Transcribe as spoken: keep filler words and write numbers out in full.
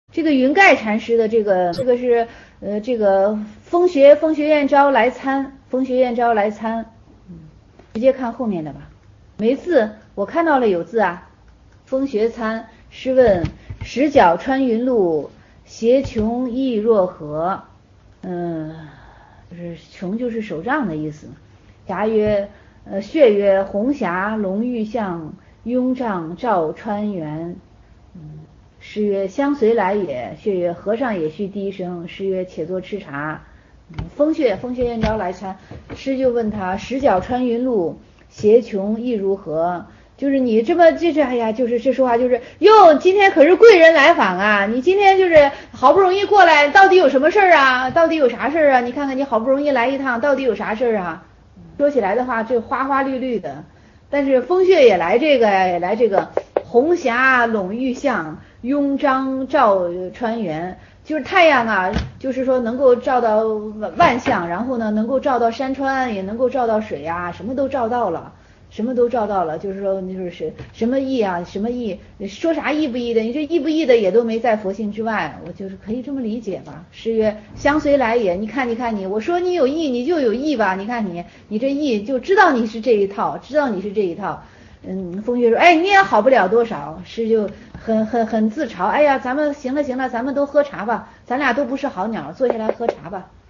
这个云盖禅师的这个这个是呃这个风学风学院招来参，风学院招来参，嗯，直接看后面的吧。没字，我看到了有字啊。风学参，试问十角穿云路，斜琼意若何？嗯，就是琼就是手杖的意思。霞曰，呃，穴曰红霞龙玉象，拥帐照川原。嗯，诗曰相随来也。穴曰和尚也须低声。诗曰且坐吃茶。嗯，风穴风穴燕招来参，诗就问他十角穿云路，斜琼意如何？就是你这么这是哎呀，就是这说话就是哟，今天可是贵人来访啊！你今天就是好不容易过来，到底有什么事儿啊？到底有啥事儿啊？你看看你好不容易来一趟，到底有啥事儿啊？说起来的话，这花花绿绿的，但是风穴也来这个也来这个红霞笼玉象，拥帐照川原。就是太阳啊，就是说能够照到万象，然后呢，能够照到山川，也能够照到水啊，什么都照到了。什么都照到了，就是说，就是什么义啊，什么义，说啥义不义的，你这义不义的也都没在佛性之外，我就是可以这么理解吧。诗曰相随来也，你看，你看你，我说你有义，你就有义吧，你看你，你这义就知道你是这一套，知道你是这一套。嗯，风穴说，哎，你也好不了多少，诗就很很很自嘲，哎呀，咱们行了行了，咱们都喝茶吧，咱俩都不是好鸟，坐下来喝茶吧。